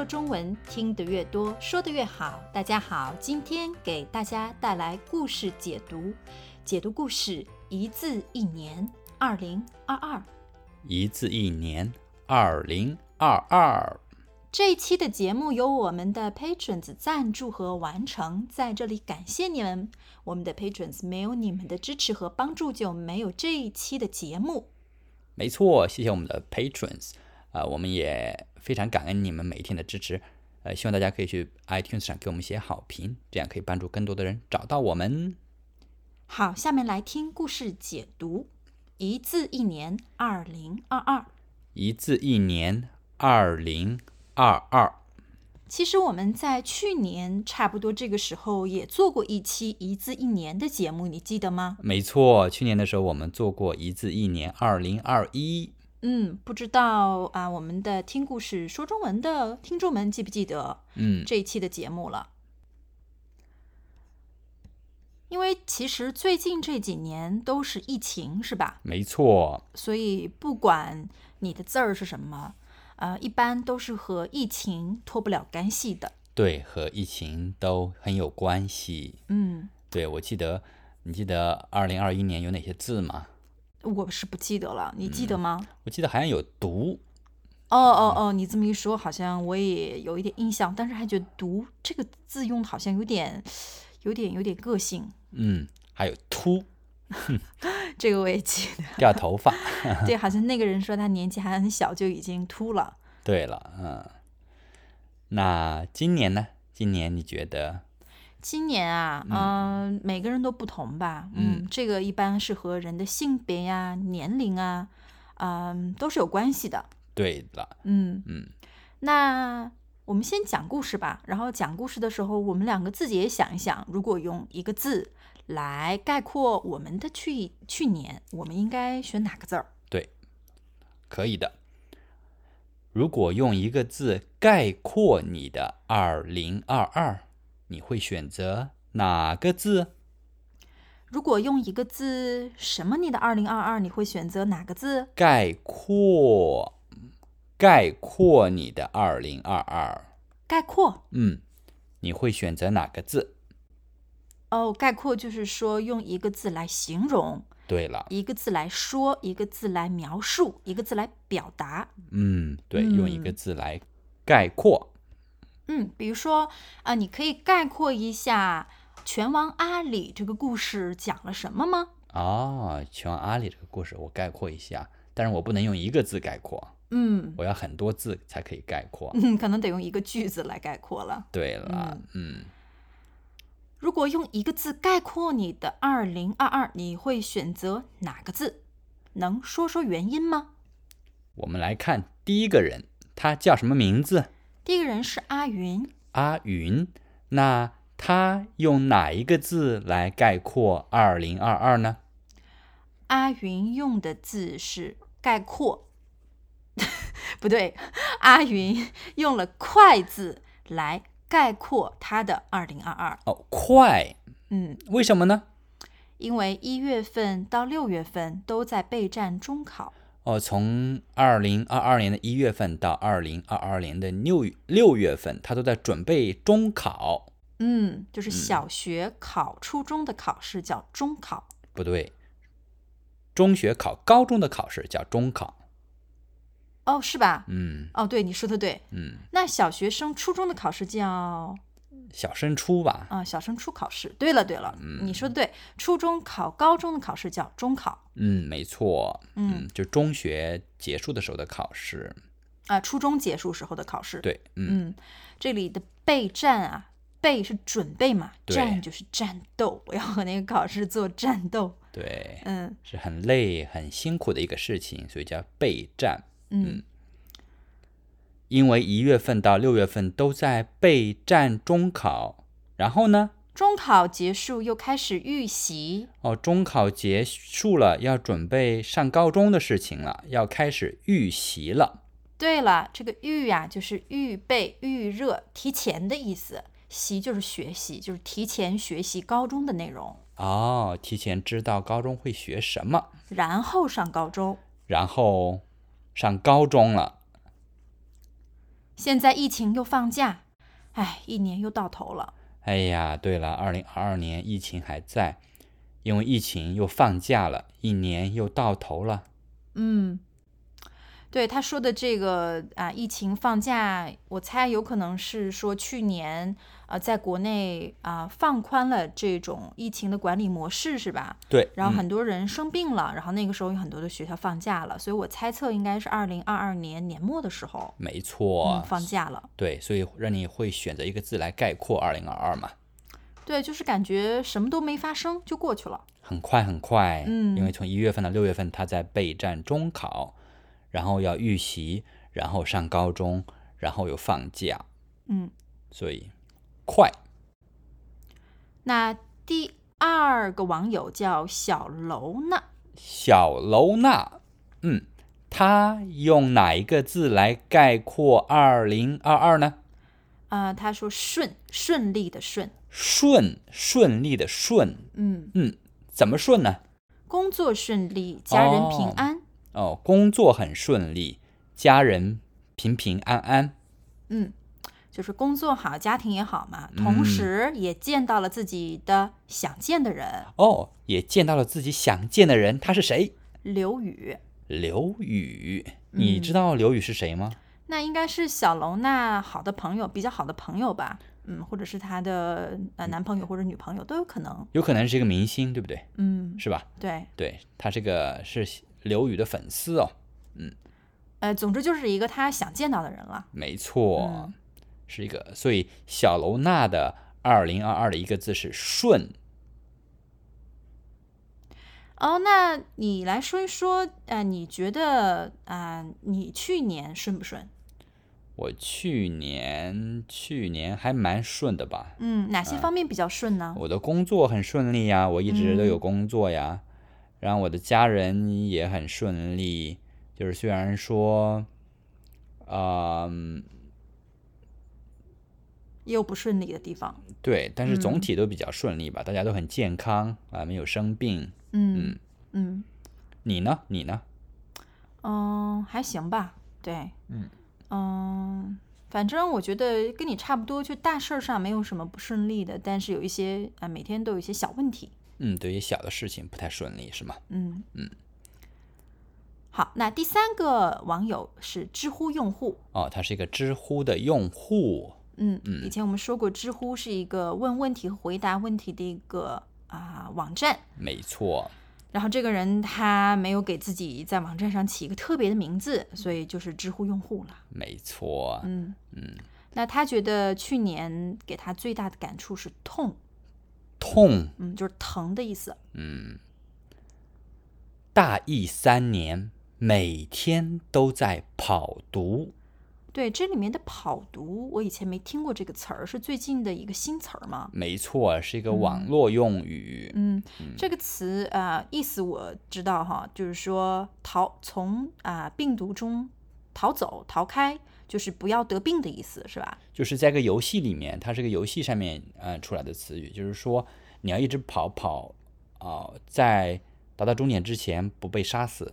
中文，听得越多，说得越好。大家好，今天给大家带来故事解读，解读故事一字一年2022。 一字一年2022。 这一期的节目由我们的 Patrons 赞助和完成，在这里感谢你们。我们的 Patrons 没有你们的支持和帮助，就没有这一期的节目。 没错，谢谢我们的 Patrons，我们也非常感恩你们每天的支持。希望大家可以去 iTunes 上给我们写好评，这样可以帮助更多的人找到我们。 好，下面来听故事解读。一字一年2022。 一字一年2022。 其实我们在去年差不多这个时候也做过一期一字一年的节目，你记得吗？ 没错，去年的时候我们做过一字一年2021。 不知道我们的听故事说中文的听众们记不记得这一期的节目了？因为其实最近这几年都是疫情，是吧？ 没错。 所以不管你的字儿是什么，一般都是和疫情脱不了干系的。 对，和疫情都很有关系。对，你记得2021年有哪些字吗？ 我是不记得了，你记得吗？ 我记得好像有毒。 你这么一说，好像我也有一点印象，但是还觉得毒这个字用的好像有点个性。 还有秃。 这个我也记得。 掉头发。 对，好像那个人说他年纪还很小就已经秃了。 对了，那今年呢？今年你觉得？ 今年每个人都不同吧。这个一般是和人的性别呀、年龄啊，都是有关系的。 对了。 那我们先讲故事吧。然后讲故事的时候，我们两个自己也想一想，如果用一个字来概括我们的去年，我们应该选哪个字儿？ 对，可以的。如果用一个字概括你的2022，你会选择哪个字？ 如果用一个字什么你的2022，你会选择哪个字？ 概括你的2022。 概括。 你会选择哪个字？ 概括就是说用一个字来形容。 对了。 一个字来说，一个字来描述，一个字来表达。 对，用一个字来概括。 比如说你可以概括一下拳王阿里这个故事讲了什么吗？ 拳王阿里这个故事我概括一下，但是我不能用一个字概括。我要很多字才可以概括。 可能得用一个句子来概括了。 对了。 如果用一个字概括你的2022，你会选择哪个字？能说说原因吗？ 我们来看第一个人，他叫什么名字？ 第一个人是阿云。 阿云。那他用哪一个字来概括2022呢？ 阿云用的字是概括。不对，阿云用了快字来概括他的2022。 快。为什么呢？ 因为1月份到6月份都在备战中考。 从2022年的1月份到2022年的6月份，他都在准备中考。 就是小学考初中的考试叫中考。 不对，中学考高中的考试叫中考。 是吧？对，你说的对。那小学升初中的考试叫小升初吧？ 小升初考试。对了，你说的对，初中考高中的考试叫中考。 没错。就中学结束的时候的考试。 初中结束时候的考试。 对。 这里的备战备是准备嘛，战就是战斗，我要和那个考试做战斗。 对。是很累很辛苦的一个事情，所以叫备战。因为1月份到6月份都在备战中考，然后呢？ 中考结束又开始预习。 中考结束了，要准备上高中的事情了，要开始预习了。 对了，这个预就是预备、预热、提前的意思。习就是学习，就是提前学习高中的内容。 提前知道高中会学什么， 然后上高中。 然后上高中了。 现在疫情又放假，哎，一年又到头了。 哎呀，对了，2022年疫情还在，因为疫情又放假了，一年又到头了。 对他说的这个疫情放假，我猜有可能是说去年在国内放宽了这种疫情的管理模式，是吧？ 对， 然后很多人生病了，然后那个时候有很多的学校放假了，所以我猜测应该是2022年年末的时候， 没错， 放假了。 对，所以让你会选择一个字来概括2022嘛。 对，就是感觉什么都没发生就过去了。 很快很快，因为从1月份到6月份，他在备战中考，然后要预习，然后上高中，然后又放假，所以快。 那第二个网友叫小楼娜， 小楼娜，他用哪一个字来概括2022呢？ 他说顺利的顺， 顺利的顺，怎么顺呢？ 工作顺利，家人平安。 工作很顺利，家人平平安安。 就是工作好，家庭也好嘛，同时也见到了自己的想见的人。 也见到了自己想见的人，他是谁？ 刘宇， 你知道刘宇是谁吗？ 那应该是小楼娜好的朋友，比较好的朋友吧。或者是她的男朋友或者女朋友都有可能。 有可能是一个明星，对不对？是吧？ 对， 他是刘宇的粉丝哦。 总之就是一个他想见到的人了。 没错，是一个。所以小楼娜的2022的一个字是顺。 那你来说一说，你觉得你去年顺不顺？ 我去年还蛮顺的吧。 哪些方面比较顺呢？ 我的工作很顺利呀，我一直都有工作呀。然后我的家人也很顺利，就是虽然说， 也有不顺利的地方。 对，但是总体都比较顺利吧，大家都很健康没有生病。你呢？ 还行吧。对，反正我觉得跟你差不多，就大事上没有什么不顺利的，但是有一些每天都有一些小问题。 对于小的事情不太顺利是吗？ 好，那第三个网友是知乎用户。 他是一个知乎的用户。 以前我们说过，知乎是一个问问题和回答问题的一个网站。 没错。 然后这个人他没有给自己在网站上起一个特别的名字，所以就是知乎用户了。 没错。 那他觉得去年给他最大的感触是痛，就是疼的意思。 大疫3年，每天都在跑读。 对，这里面的跑读我以前没听过这个词儿，是最近的一个新词儿吗？ 没错，是一个网络用语。 这个词意思我知道哈，就是说从病毒中逃走逃开，就是不要得病的意思，是吧？ 就是在个游戏里面，它是个游戏上面出来的词语，就是说你要一直跑在达到终点之前不被杀死。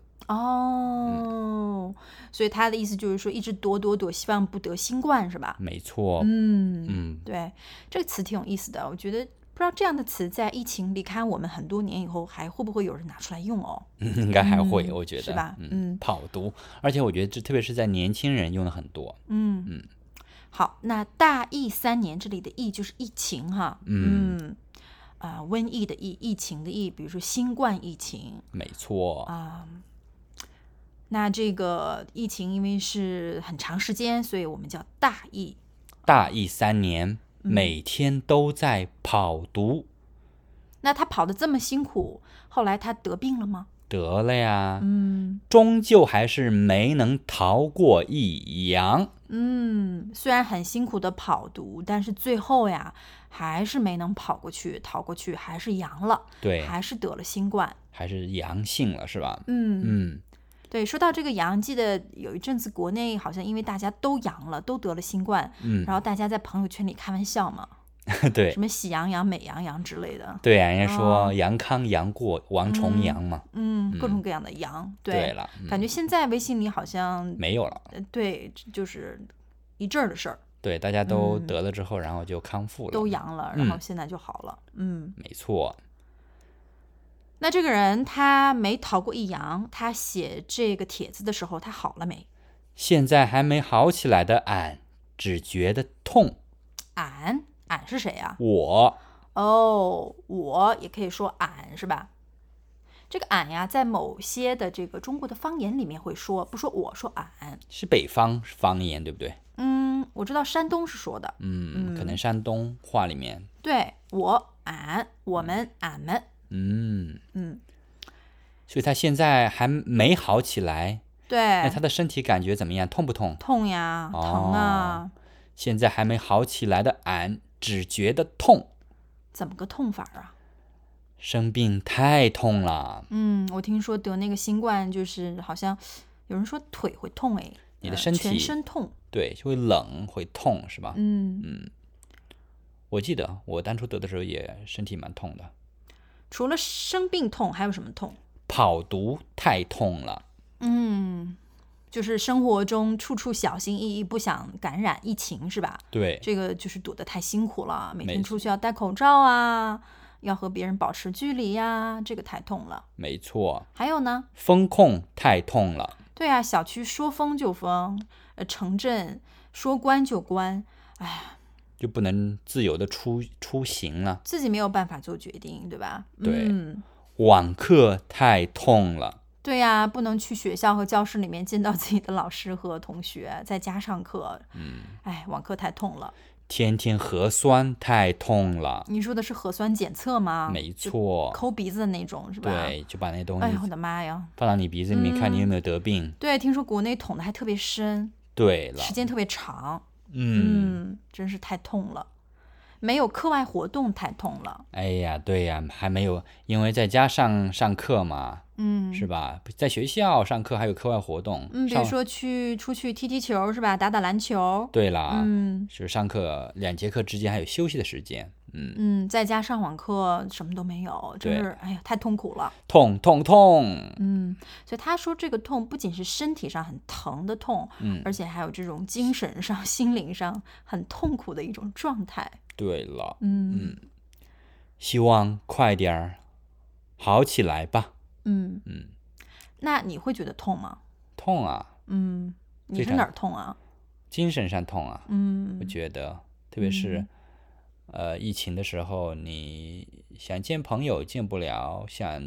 所以他的意思就是说一直躲，希望不得新冠，是吧？ 没错。 对，这个词挺有意思的。我觉得不知道这样的词在疫情离开我们很多年以后，还会不会有人拿出来用哦？ 应该还会，我觉得是吧？ 跑读，而且我觉得这特别是在年轻人用的很多。 好，那大疫3年这里的疫就是疫情哈。瘟疫的疫，疫情的疫，比如说新冠疫情。 没错。 那这个疫情因为是很长时间，所以我们叫大疫。 大疫3年，每天都在跑读。 那他跑得这么辛苦，后来他得病了吗？ 得了呀。终究还是没能逃过一阳。 虽然很辛苦的跑读，但是最后呀，还是没能逃过去，还是阳了。 对， 还是得了新冠， 还是阳性了，是吧？ 对，说到这个阳，记得有一阵子国内好像因为大家都阳了，都得了新冠，然后大家在朋友圈里开玩笑嘛， 对， 什么喜羊羊、美羊羊之类的。 对啊，人家说阳康阳过，王重阳嘛。 各种各样的阳。 对了， 感觉现在微信里好像没有了。 对，就是一阵儿的事儿。 对，大家都得了之后，然后就康复了， 都阳了，然后现在就好了。 没错。 那这个人他没逃过一阳，他写这个帖子的时候，他好了没？ 现在还没好起来的俺，只觉得痛。 俺是谁啊？ 我。 我也可以说俺，是吧？这个俺呀，在某些的这个中国的方言里面会说，不说我，说俺。 是北方方言，对不对？ 我知道山东是说的。 可能山东话里面。 对，我、俺、我们、俺们。 所以他现在还没好起来。 对。 那他的身体感觉怎么样？痛不痛？ 痛呀，疼啊。 现在还没好起来的俺，只觉得痛。 怎么个痛法啊？ 生病太痛了。 我听说得那个新冠，就是好像有人说腿会痛， 你的身体全身痛。 对，就会冷会痛，是吧？我记得我当初得的时候也身体蛮痛的。 除了生病痛，还有什么痛？ 跑毒太痛了。 就是生活中处处小心翼翼，不想感染疫情，是吧？ 对， 这个就是躲得太辛苦了，每天出去要戴口罩啊，要和别人保持距离呀，这个太痛了。 没错。 还有呢？ 风控太痛了。 对啊，小区说封就封，城镇说关就关，哎呀， 就不能自由的出行了， 自己没有办法做决定，对吧？ 对。网课太痛了。 对呀，不能去学校和教室里面见到自己的老师和同学，在家上课。网课太痛了。 天天核酸太痛了。 你说的是核酸检测吗？ 没错， 抠鼻子的那种，是吧？ 对，就把那东西， 哎呀，我的妈呀， 放到你鼻子里面看你有没有得病。 对，听说国内捅的还特别深， 对了， 时间特别长。真是太痛了。没有课外活动太痛了。 哎呀，对呀，还没有，因为在家上课嘛，是吧？在学校上课还有课外活动， 比如说出去踢踢球，是吧？打打篮球。 对啦，就是上课2节课之间还有休息的时间。 在家上网课什么都没有，真是哎呀，太痛苦了， 痛。 所以他说这个痛不仅是身体上很疼的痛，而且还有这种精神上、心灵上很痛苦的一种状态。 对了，希望快点儿好起来吧。 那你会觉得痛吗？ 痛啊。 你是哪儿痛啊？ 精神上痛啊。我觉得，特别是疫情的时候，你想见朋友见不了，想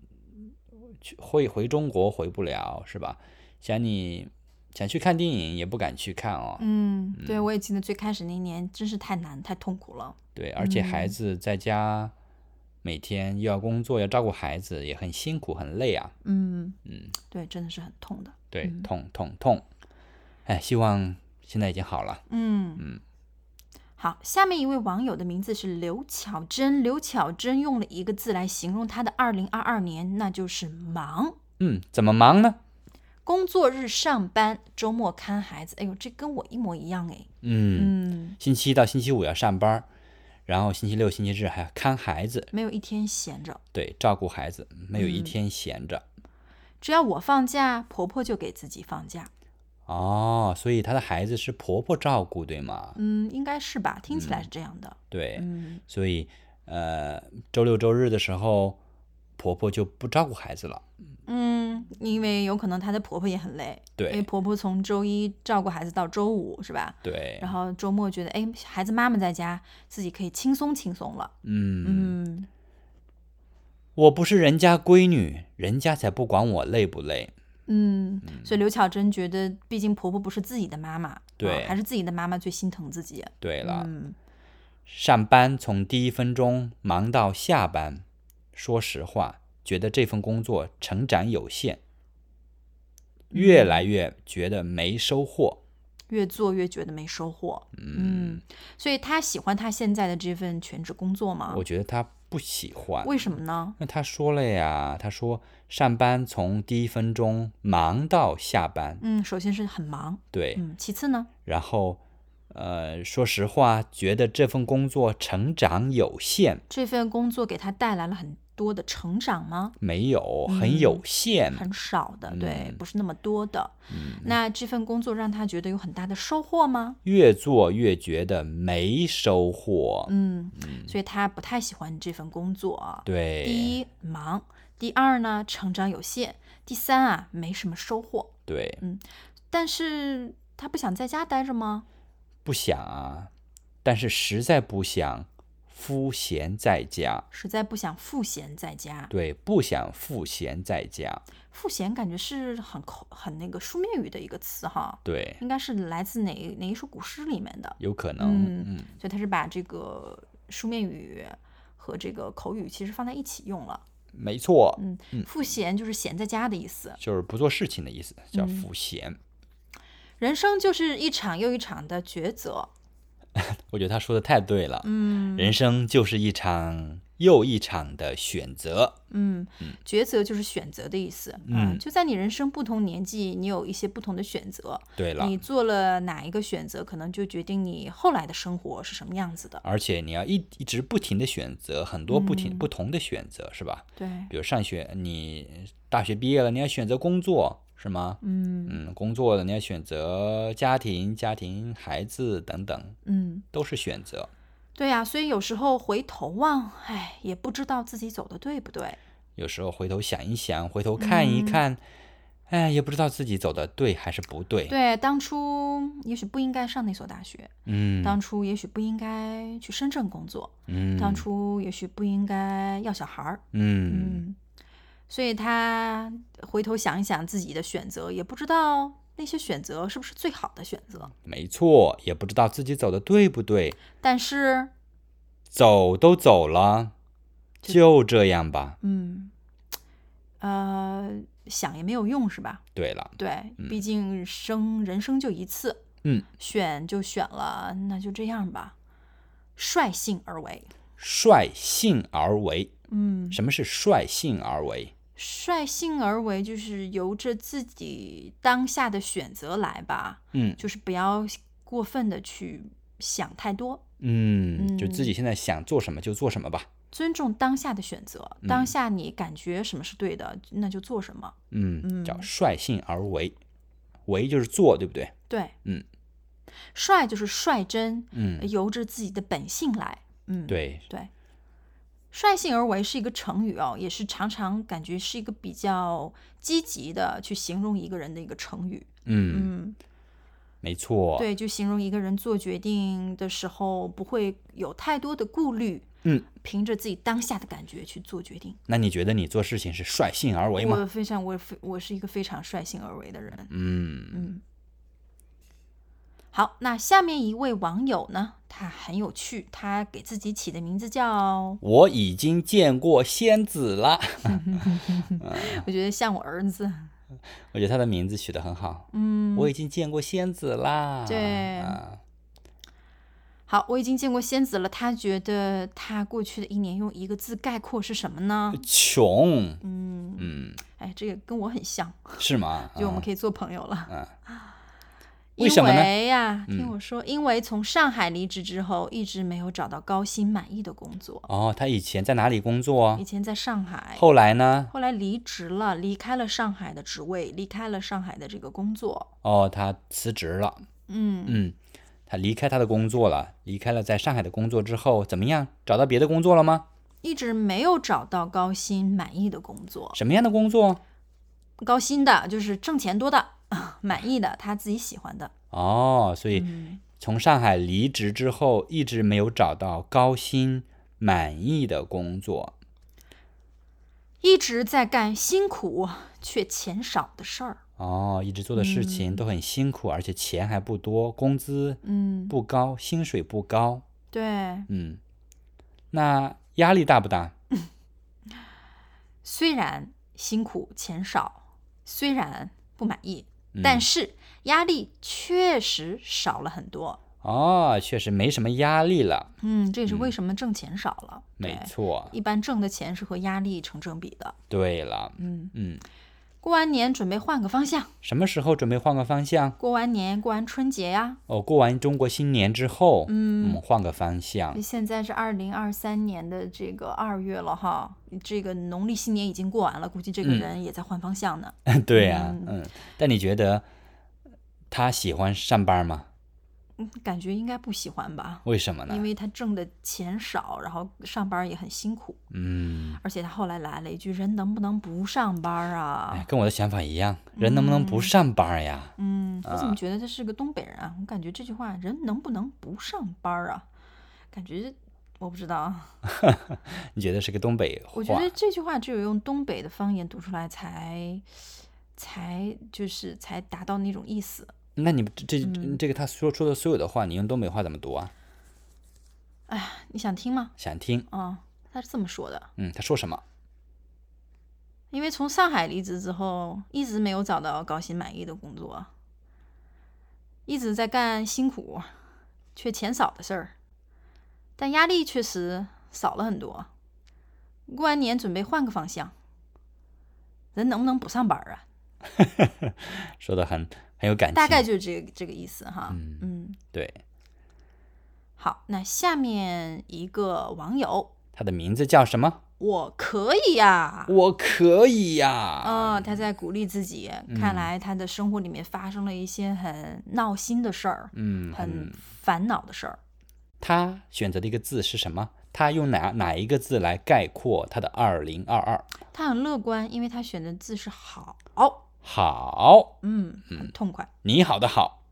回中国回不了，是吧？想去看电影也不敢去看哦。 对，我也记得最开始那年真是太难太痛苦了。 对，而且孩子在家每天又要工作要照顾孩子，也很辛苦很累啊。 对，真的是很痛的。 对，痛。哎，希望现在已经好了。 好，下面一位网友的名字是刘巧珍。刘巧珍用了一个字来形容他的2022年，那就是忙。 怎么忙呢？ 工作日上班，周末看孩子。哎呦，这跟我一模一样哎。 星期一到星期五要上班，然后星期六、星期日还要看孩子， 没有一天闲着。 对，照顾孩子，没有一天闲着。 只要我放假，婆婆就给自己放假。 所以她的孩子是婆婆照顾，对吗？ 应该是吧，听起来是这样的。 对，所以周六周日的时候，婆婆就不照顾孩子了。 因为有可能她的婆婆也很累。 对， 因为婆婆从周一照顾孩子到周五，是吧？ 对。 然后周末觉得，孩子妈妈在家，自己可以轻松轻松了。 我不是人家闺女，人家才不管我累不累。 所以刘巧珍觉得，毕竟婆婆不是自己的妈妈， 对， 还是自己的妈妈最心疼自己。 对了，上班从第一分钟忙到下班，说实话，觉得这份工作成长有限，越来越觉得没收获， 越做越觉得没收获。所以他喜欢他现在的这份全职工作吗？ 我觉得他不喜欢。 为什么呢？ 那他说了呀，他说上班从第一分钟忙到下班。 首先是很忙。 对。 其次呢？ 然后说实话，觉得这份工作成长有限。 这份工作给他带来了很多的成长吗？ 没有，很有限， 很少的，对，不是那么多的。那这份工作让他觉得有很大的收获吗？ 越做越觉得没收获。 所以他不太喜欢这份工作。 对， 第一，忙；第二呢，成长有限；第三啊，没什么收获。 对， 但是他不想在家待着吗？ 不想啊，但是实在不想赋闲在家。 实在不想赋闲在家。 对，不想赋闲在家。 赋闲感觉是很那个书面语的一个词哈。 对， 应该是来自哪一首古诗里面的？ 有可能。 所以他是把这个书面语和这个口语其实放在一起用了。 没错。 赋闲就是闲在家的意思， 就是不做事情的意思，叫赋闲。 人生就是一场又一场的抉择。 我觉得他说的太对了。人生就是一场又一场的选择。 抉择就是选择的意思。就在你人生不同年纪，你有一些不同的选择。 对了， 你做了哪一个选择，可能就决定你后来的生活是什么样子的。 而且你要一直不停的选择很多不同的选择，是吧？ 对， 比如你大学毕业了，你要选择工作，是吗？工作了，你要选择家庭、孩子等等，都是选择。 对呀，所以有时候回头望，也不知道自己走的对不对。 有时候回头想一想，回头看一看，也不知道自己走的对还是不对。 对，当初也许不应该上那所大学，当初也许不应该去深圳工作，当初也许不应该要小孩儿，所以他回头想一想自己的选择，也不知道那些选择是不是最好的选择。 没错，也不知道自己走的对不对， 但是走都走了，就这样吧。 想也没有用，是吧？ 对了， 对，毕竟人生就一次，选就选了，那就这样吧，率性而为。 率性而为，什么是率性而为？ 率性而为就是由着自己当下的选择来吧，就是不要过分的去想太多， 就自己现在想做什么就做什么吧， 尊重当下的选择，当下你感觉什么是对的，那就做什么， 叫率性而为，为就是做，对不对？ 对，率就是率真，由着自己的本性来， 对。 率性而为是一个成语也是常常感觉是一个比较积极的去形容一个人的一个成语。 没错。 对，就形容一个人做决定的时候不会有太多的顾虑，凭着自己当下的感觉去做决定。 那你觉得你做事情是率性而为吗？ 我是一个非常率性而为的人。好，那下面一位网友呢，他很有趣，他给自己起的名字叫我已经见过仙子了。 我觉得像我儿子。 我觉得他的名字取得很好。我已经见过仙子啦。 对。好，我已经见过仙子了。他觉得他过去的一年用一个字概括是什么呢？ 穷。 这个跟我很像。 是吗？ 就我们可以做朋友了。 为什么呢？ 因为呀，听我说，因为从上海离职之后，一直没有找到高薪满意的工作。 他以前在哪里工作？ 以前在上海。 后来呢？ 后来离职了，离开了上海的职位，离开了上海的这个工作。 他辞职了。他离开他的工作了，离开了在上海的工作之后，怎么样？找到别的工作了吗？ 一直没有找到高薪满意的工作。 什么样的工作？ 高薪的，就是挣钱多的，满意的，他自己喜欢的。 所以从上海离职之后，一直没有找到高薪满意的工作， 一直在干辛苦却钱少的事儿。 一直做的事情都很辛苦，而且钱还不多，工资不高，薪水不高。 对。 那压力大不大？ 虽然辛苦钱少，虽然不满意，但是压力确实少了很多。 确实没什么压力了。 这也是为什么挣钱少了。 没错。 一般挣的钱是和压力成正比的。 对了。 过完年准备换个方向。 什么时候准备换个方向？ 过完年，过完春节呀。 过完中国新年之后，换个方向。 现在是2023年的这个2月了哈，这个农历新年已经过完了，估计这个人也在换方向呢。 对呀，但你觉得他喜欢上班吗？ 感觉应该不喜欢吧？ 为什么呢？ 因为他挣的钱少，然后上班也很辛苦。而且他后来来了一句：“人能不能不上班啊？” 跟我的想法一样，人能不能不上班呀？ 我怎么觉得他是个东北人啊？我感觉这句话“人能不能不上班啊”，感觉我不知道。 你觉得是个东北话？ 我觉得这句话只有用东北的方言读出来才达到那种意思。 那你这个他说的所有的话，你用东北话怎么读啊？ 哎呀，你想听吗？ 想听。 他是这么说的。 他说什么？ 因为从上海离职之后，一直没有找到高薪满意的工作，一直在干辛苦却钱少的事儿，但压力确实少了很多。过完年准备换个方向，人能不能不上班啊？ 说的很有感情， 大概就是这个意思哈。 对。 好，那下面一个网友， 他的名字叫什么？ 我可以呀， 我可以呀。 他在鼓励自己。看来他的生活里面发生了一些很闹心的事儿，很烦恼的事儿。 他选择的一个字是什么？他用哪一个字来概括他的2022？ 他很乐观，因为他选的字是好。 好， 很痛快。 你好的好。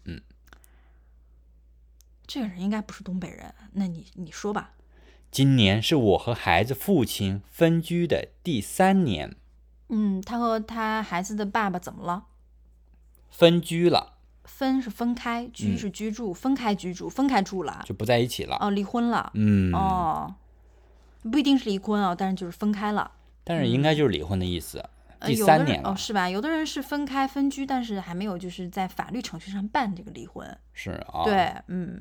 这个人应该不是东北人，那你说吧。 今年是我和孩子父亲分居的第3年。 他和他孩子的爸爸怎么了？ 分居了。 分是分开，居是居住，分开居住，分开住了， 就不在一起了。 离婚了。不一定是离婚但是就是分开了。 但是应该就是离婚的意思。第3年了。 是吧？有的人是分开分居，但是还没有就是在法律程序上办这个离婚。 是啊。 对。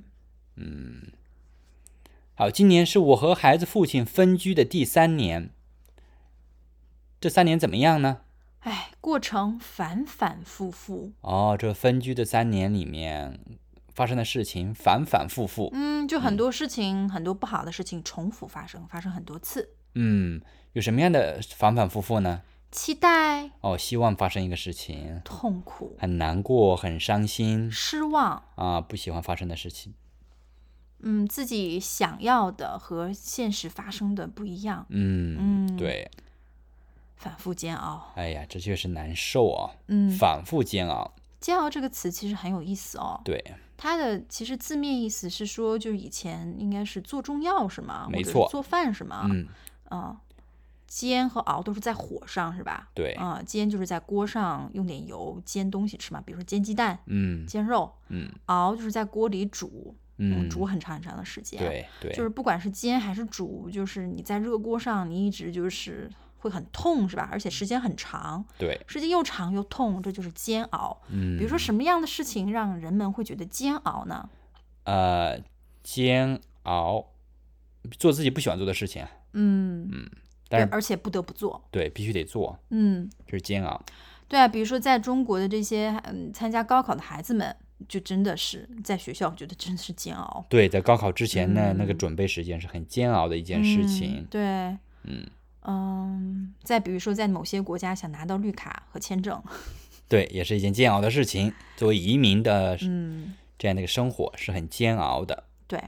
好，今年是我和孩子父亲分居的第3年。这3年怎么样呢？ 过程反反复复。 这分居的3年里面发生的事情反反复复。 就很多事情，很多不好的事情重复发生很多次。 有什么样的反反复复呢？ 期待。 希望发生一个事情。 痛苦。 很难过，很伤心。 失望。 不喜欢发生的事情。 自己想要的和现实发生的不一样。 对。 反复煎熬。 哎呀，这确实难受啊。反复煎熬。 煎熬这个词其实很有意思对。 它的其实字面意思是说，就是以前应该是做中药是吗？ 没错。 或者是做饭是吗？煎和熬都是在火上是吧？ 对。 煎就是在锅上用点油煎东西吃嘛，比如说煎鸡蛋，煎肉。熬就是在锅里煮。煮很长很长的时间。 对。 就是不管是煎还是煮，就是你在热锅上，你一直就是会很痛是吧？而且时间很长。 对。 时间又长又痛，这就是煎熬。比如说什么样的事情让人们会觉得煎熬呢？ 煎熬，做自己不喜欢做的事情。但是而且不得不做。 对，必须得做。这是煎熬。 对啊，比如说在中国的这些参加高考的孩子们，就真的是在学校，我觉得真的是煎熬。 对，在高考之前呢，那个准备时间是很煎熬的一件事情。 对。再比如说在某些国家想拿到绿卡和签证， 对，也是一件煎熬的事情。作为移民的这样的一个生活是很煎熬的。 对。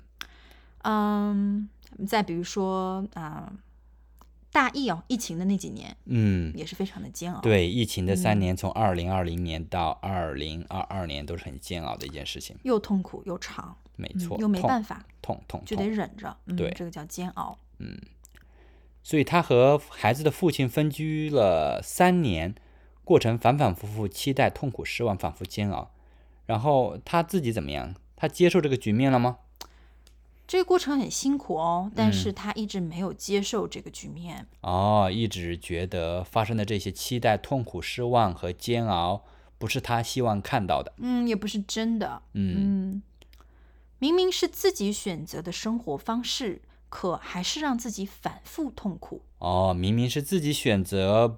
再比如说大疫情的那几年，也是非常的煎熬。 对，疫情的3年，从2020年到2022年都是很煎熬的一件事情， 又痛苦又长。 没错。 又没办法， 痛就得忍着。 对， 这个叫煎熬。 所以他和孩子的父亲分居了3年，过程反反复复，期待、痛苦、失望，反复煎熬。然后他自己怎么样？他接受这个局面了吗？ 这个过程很辛苦但是他一直没有接受这个局面。 一直觉得发生的这些期待、痛苦、失望和煎熬不是他希望看到的。 也不是真的。明明是自己选择的生活方式，可还是让自己反复痛苦。 明明是自己选择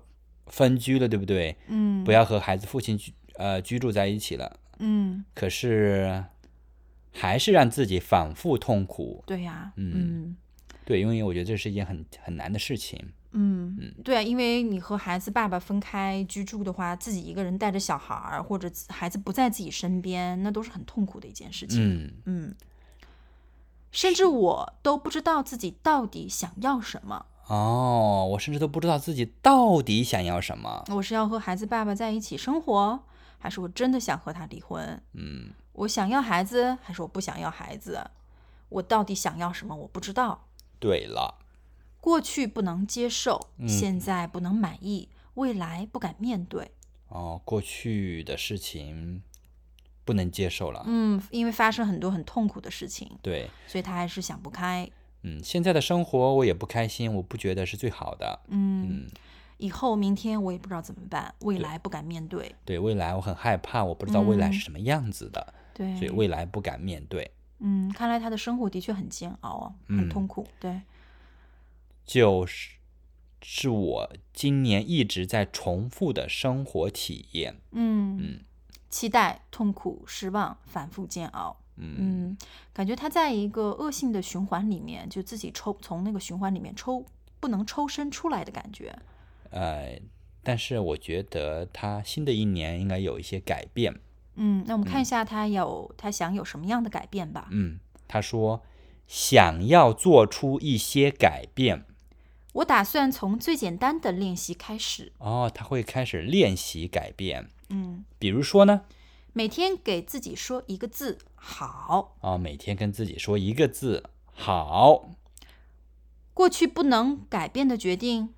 分居了，对不对？不要和孩子父亲居住在一起了。可是还是让自己反复痛苦。 对呀， 对，因为我觉得这是一件很难的事情。 对啊，因为你和孩子爸爸分开居住的话，自己一个人带着小孩，或者孩子不在自己身边，那都是很痛苦的一件事情。甚至我都不知道自己到底想要什么。 我甚至都不知道自己到底想要什么。 我是要和孩子爸爸在一起生活，还是我真的想和他离婚？我想要孩子，还是我不想要孩子？我到底想要什么？我不知道。 对了， 过去不能接受，现在不能满意，未来不敢面对。 过去的事情不能接受了。 因为发生很多很痛苦的事情。 对， 所以他还是想不开。 现在的生活我也不开心，我不觉得是最好的。 以后明天我也不知道怎么办，未来不敢面对。 对，未来我很害怕，我不知道未来是什么样子的。 对， 所以未来不敢面对。 看来他的生活的确很煎熬，很痛苦。对， 是我今年一直在重复的生活体验。 期待、痛苦、失望，反复煎熬。感觉他在一个恶性的循环里面，就自己从那个循环里面不能抽身出来的感觉。 但是我觉得他新的一年应该有一些改变。 那我们看一下他想有什么样的改变吧。 他说想要做出一些改变。 我打算从最简单的练习开始。 他会开始练习改变。比如说呢？ 每天给自己说一个字，好。 每天跟自己说一个字，好。 过去不能改变的决定，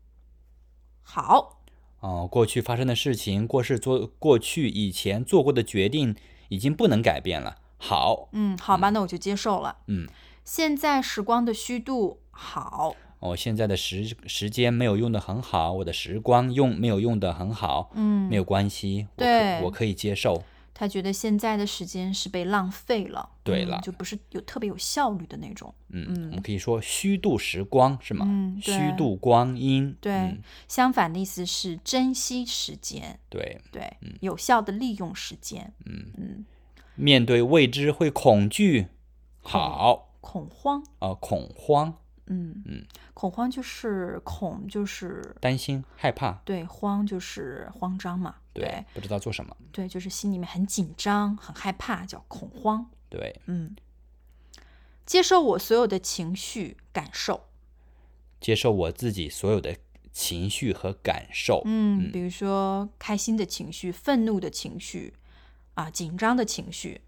好。 过去发生的事情，过去以前做过的决定已经不能改变了，好。 好吧，那我就接受了。现在时光的虚度，好。 现在的时间没有用得很好，我的时光没有用得很好，没有关系，我可以接受。 他觉得现在的时间是被浪费了。 对了， 就不是特别有效率的那种。 我们可以说虚度时光，是吗？虚度光阴。 对，相反的意思是珍惜时间。 对， 有效的利用时间。 面对未知会恐惧，好。 恐慌。 恐慌。 恐慌就是就是担心害怕。 对，慌就是慌张嘛。对， 不知道做什么。 对，就是心里面很紧张很害怕，叫恐慌。 对。 接受我所有的情绪感受。 接受我自己所有的情绪和感受。 比如说开心的情绪，愤怒的情绪，紧张的情绪。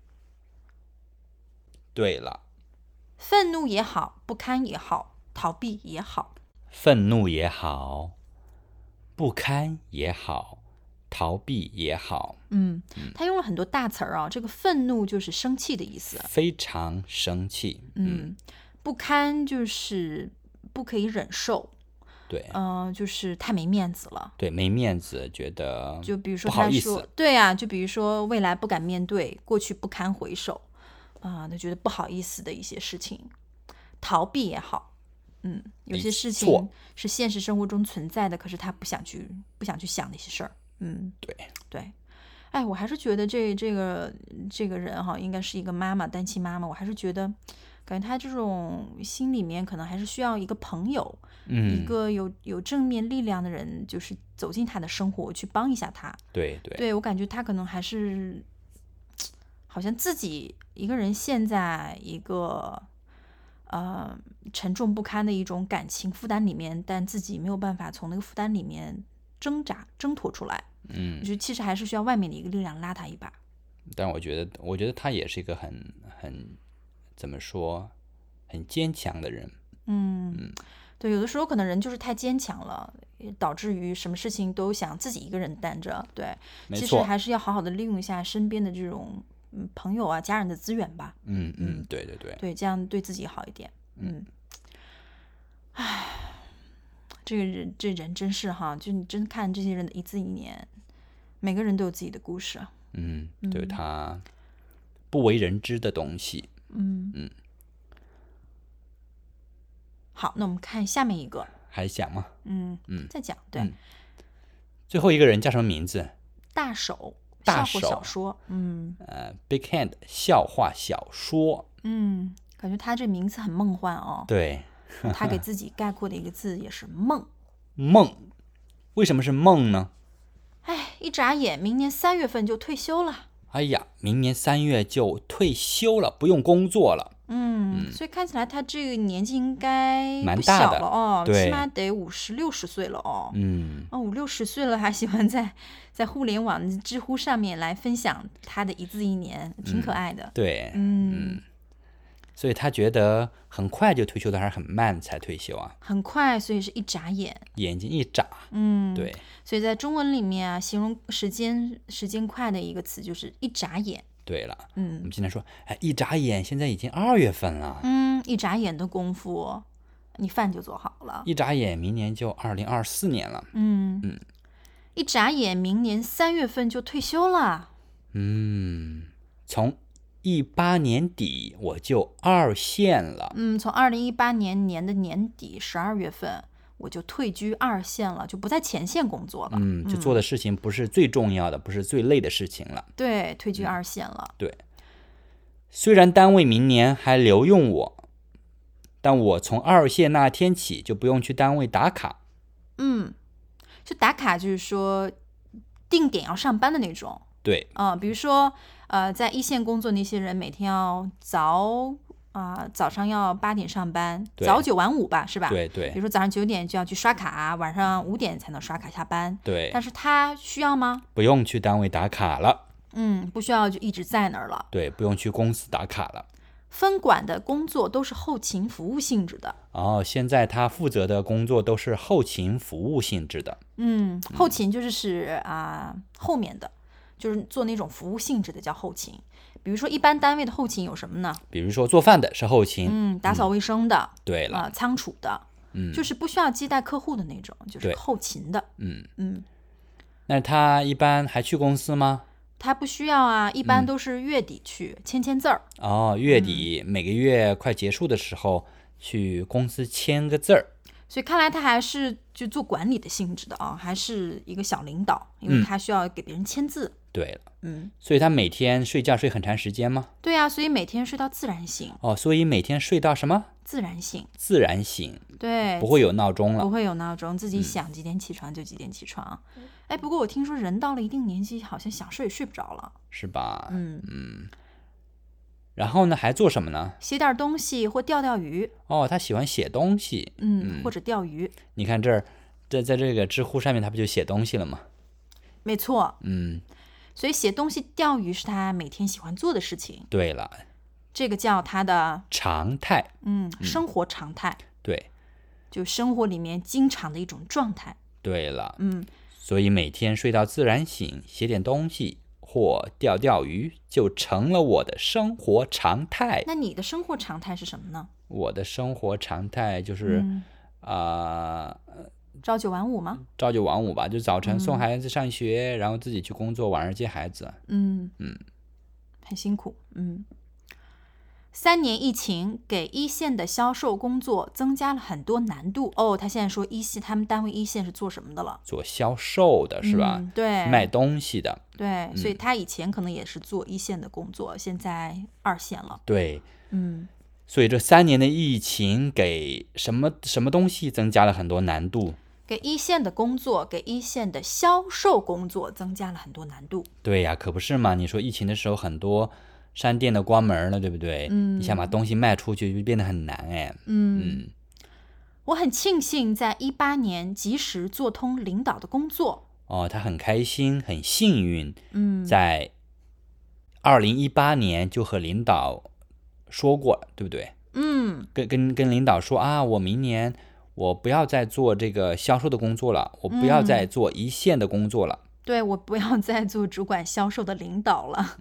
对了， 愤怒也好，不堪也好，逃避也好。 愤怒也好，不堪也好，逃避也好。 他用了很多大词儿。这个愤怒就是生气的意思， 非常生气。 不堪就是不可以忍受。 对， 就是太没面子了。 对，没面子，觉得就比如说不好意思。 对啊，就比如说未来不敢面对，过去不堪回首。他觉得不好意思的一些事情。逃避也好，有些事情是现实生活中存在的，可是他不想去想那些事儿。对。我还是觉得这个人应该是一个单亲妈妈。我还是觉得感觉他这种心里面可能还是需要一个朋友，一个有正面力量的人，就是走进他的生活去帮一下他。对，我感觉他可能还是好像自己一个人陷在一个沉重不堪的一种感情负担里面，但自己没有办法从那个负担里面挣脱出来。我觉得其实还是需要外面的一个力量拉他一把。 但我觉得他也是一个很怎么说，很坚强的人。 对，有的时候可能人就是太坚强了，导致于什么事情都想自己一个人担着。对，其实还是要好好的利用一下身边的这种朋友家人的资源吧。对，这样对自己好一点。这人真是就你真看这些人的一字一年，每个人都有自己的故事。 对，他不为人知的东西。 好，那我们看下面一个。 还讲吗？ 再讲。对。 最后一个人叫什么名字？ 大手， 大手笑话小说。 Big Hand 笑话小说。 感觉他这名字很梦幻哦。 对， 他给自己概括的一个字也是梦。 梦，为什么是梦呢？ 一眨眼，明年3月份就退休了。 哎呀，明年3月就退休了，不用工作了。 所以看起来他这个年纪应该不蛮大的小了哦， 对起码得50、60岁了哦。 嗯 ，50、60岁了还喜欢在互联网知乎上面来分享他的一字一年，挺可爱的。 对，所以他觉得很快就退休的，还是很慢才退休啊？ 很快，所以是一眨眼。 眼睛一眨。对， 所以在中文里面啊，形容时间快的一个词就是一眨眼。 对了，我们经常说，一眨眼，现在已经2月份了。 一眨眼的功夫，你饭就做好了。 一眨眼，明年就2024年了。 一眨眼，明年3月份就退休了。 从18年底我就2线了。 从2018年的年底12月份，我就退居2线了，就不在前线工作了。 就做的事情不是最重要的，不是最累的事情了。 对，退居2线了。 对，虽然单位明年还留用我，但我从2线那天起就不用去单位打卡。 就打卡就是说定点要上班的那种。 对， 比如说在1线工作那些人每天要早上要8点上班，早9晚5吧，是吧？ 对。 比如说早上9点就要去刷卡，晚上5点才能刷卡下班。 对。 但是他需要吗？ 不用去单位打卡了。 不需要就一直在那儿了。 对，不用去公司打卡了。 分管的工作都是后勤服务性质的。 现在他负责的工作都是后勤服务性质的。 后勤就是后面的，就是做那种服务性质的叫后勤。比如说一般单位的后勤有什么呢？ 比如说做饭的是后勤。 打扫卫生的。 对了。 仓储的。就是不需要接待客户的那种，就是后勤的。 那他一般还去公司吗？ 他不需要啊，一般都是月底去签字儿。 月底每个月快结束的时候去公司签个字儿。 所以看来他还是就做管理的性质的还是一个小领导，因为他需要给别人签字。 对了。所以他每天睡觉睡很长时间吗？ 对啊，所以每天睡到自然醒。 所以每天睡到什么？ 自然醒。 自然醒。 对， 不会有闹钟了。 不会有闹钟，自己想几点起床就几点起床。不过我听说人到了一定年纪，好像想睡也睡不着了。 是吧？然后呢，还做什么呢？ 写点东西或钓鱼。 他喜欢写东西。 或者钓鱼。 你看这儿，在这个知乎上面，他不就写东西了吗？ 没错。所以写东西、钓鱼是他每天喜欢做的事情。 对了， 这个叫他的常态。 生活常态。 对， 就生活里面经常的一种状态。 对了。所以每天睡到自然醒，写点东西或钓鱼，就成了我的生活常态。 那你的生活常态是什么呢？ 我的生活常态就是朝9晚5吗？ 朝9晚5吧，就早晨送孩子上学，然后自己去工作，晚上接孩子。 很辛苦。3年疫情给1线的销售工作增加了很多难度。他现在说1线，他们单位1线是做什么的了？做销售的是吧？ 对， 卖东西的。 对，所以他以前可能也是做1线的工作，现在2线了。 对。所以这3年的疫情给什么东西增加了很多难度？ 给1线的工作，给1线的销售工作增加了很多难度。 对呀，可不是嘛？你说疫情的时候，很多商店的关门了，对不对？你想把东西卖出去就变得很难。 我很庆幸在18年及时做通领导的工作。 他很开心，很幸运。在2018年就和领导说过了，对不对？跟领导说我明年我不要再做这个销售的工作了，我不要再做1线的工作了。 对，我不要再做主管销售的领导了。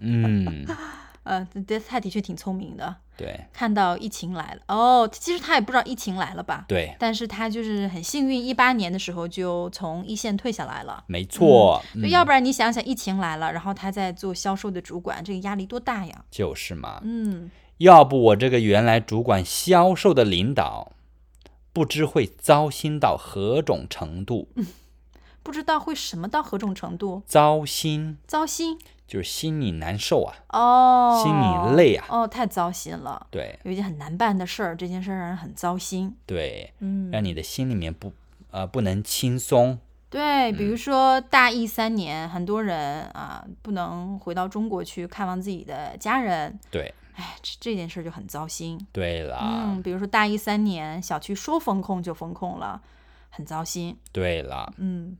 他的确挺聪明的。 对， 看到疫情来了。其实他也不知道疫情来了吧？ 对， 但是他就是很幸运，18年的时候就从1线退下来了。 没错。 要不然你想想，疫情来了，然后他在做销售的主管，这个压力多大呀？ 就是嘛。要不我这个原来主管销售的领导，不知会糟心到何种程度。 不知道会什么到何种程度？ 糟心， 糟心就是心里难受啊， 心里累啊， 太糟心了。 对， 有一件很难办的事儿，这件事儿让人很糟心。 对，让你的心里面不能轻松。 对，比如说大疫3年，很多人不能回到中国去看望自己的家人。 对， 这件事就很糟心。 对了， 比如说大疫3年，小区说封控就封控了，很糟心。 对了，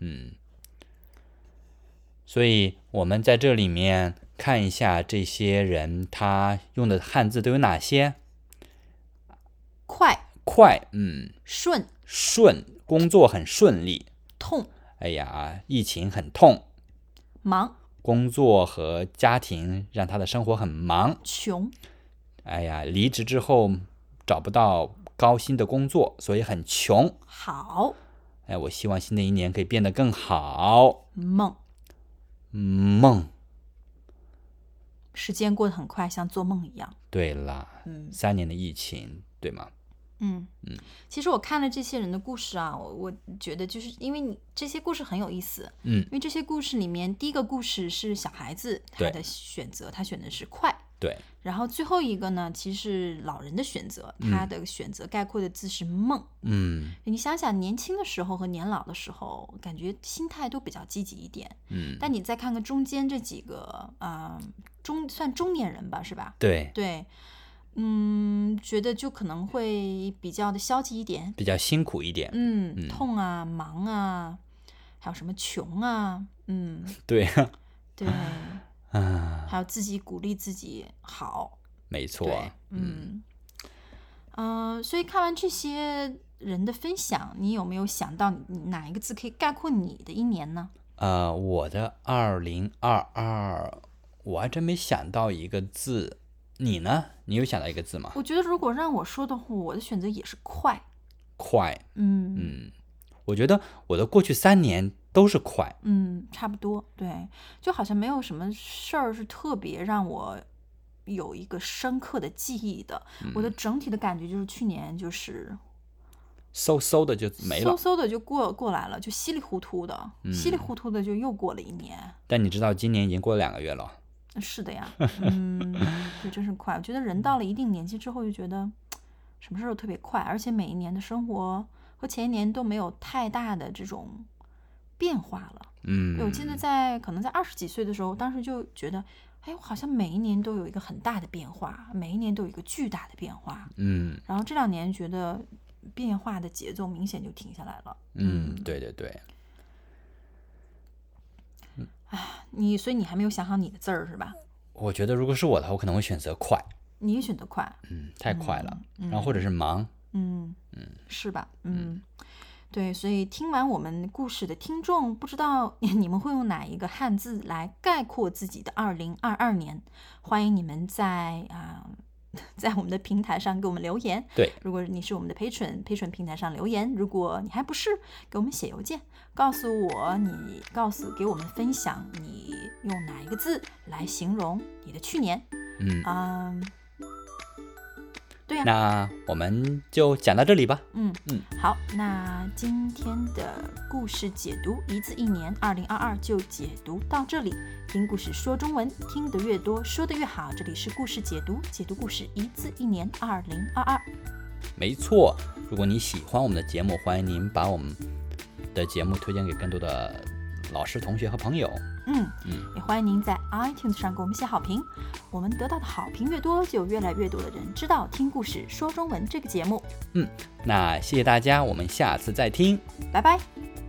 所以我们在这里面看一下这些人他用的汉字都有哪些？ 快， 顺，工作很顺利。 痛， 哎呀，疫情很痛。 忙， 工作和家庭让他的生活很忙。 穷， 哎呀，离职之后找不到高薪的工作，所以很穷。 好， 哎，我希望新的一年可以变得更好。梦， 时间过得很快，像做梦一样。 对啦，3年的疫情，对吗？ 其实我看了这些人的故事啊，我觉得就是因为这些故事很有意思。因为这些故事里面，第一个故事是小孩子他的选择，他选的是快。 对。 然后最后一个呢，其实是老人的选择，他的选择概括的字是梦。你想想，年轻的时候和年老的时候，感觉心态都比较积极一点。但你再看看中间这几个算中年人吧，是吧？ 对。 觉得就可能会比较的消极一点， 比较辛苦一点。 痛啊，忙啊，还有什么穷啊， 对， 还有自己鼓励自己好， 没错。 所以看完这些人的分享，你有没有想到哪一个字可以概括你的一年呢？ 我的2022，我还真没想到一个字。你呢？你有想到一个字吗？ 我觉得如果让我说的话，我的选择也是快。 我觉得我的过去3年都是快。 差不多。对，就好像没有什么事儿是特别让我有一个深刻的记忆的。我的整体的感觉就是去年就是嗖的就没了， 嗖的就过来了，就稀里糊涂的，稀里糊涂的就又过了一年。 但你知道今年已经过了2个月了。 是的呀。对，真是快。我觉得人到了一定年纪之后，就觉得什么事都特别快，而且每一年的生活和前一年都没有太大的这种变化了。我记得可能在20几岁的时候，当时就觉得，我好像每一年都有一个很大的变化，每一年都有一个巨大的变化。然后这2年觉得变化的节奏明显就停下来了。 对。 所以你还没有想好你的字儿是吧？ 我觉得如果是我的话，我可能会选择快。 你也选择快？ 太快了。然后或者是忙。 是吧？对，所以听完我们故事的听众，不知道你们会用哪一个汉字来概括自己的2022年？欢迎你们在我们的平台上给我们留言。 对， 如果你是我们的Patreon平台上留言，如果你还不是，给我们写邮件，告诉给我们分享你用哪一个字来形容你的去年。对呀。 那我们就讲到这里吧。 好，那今天的故事解读一字一年2022就解读到这里。听故事说中文，听得越多说得越好。这里是故事解读，解读故事一字一年2022。 没错，如果你喜欢我们的节目，欢迎您把我们的节目推荐给更多的老师、同学和朋友。 也欢迎您在 iTunes 上给我们写好评。我们得到的好评越多，就有越来越多的人知道听故事说中文这个节目。 那谢谢大家，我们下次再听， 拜拜。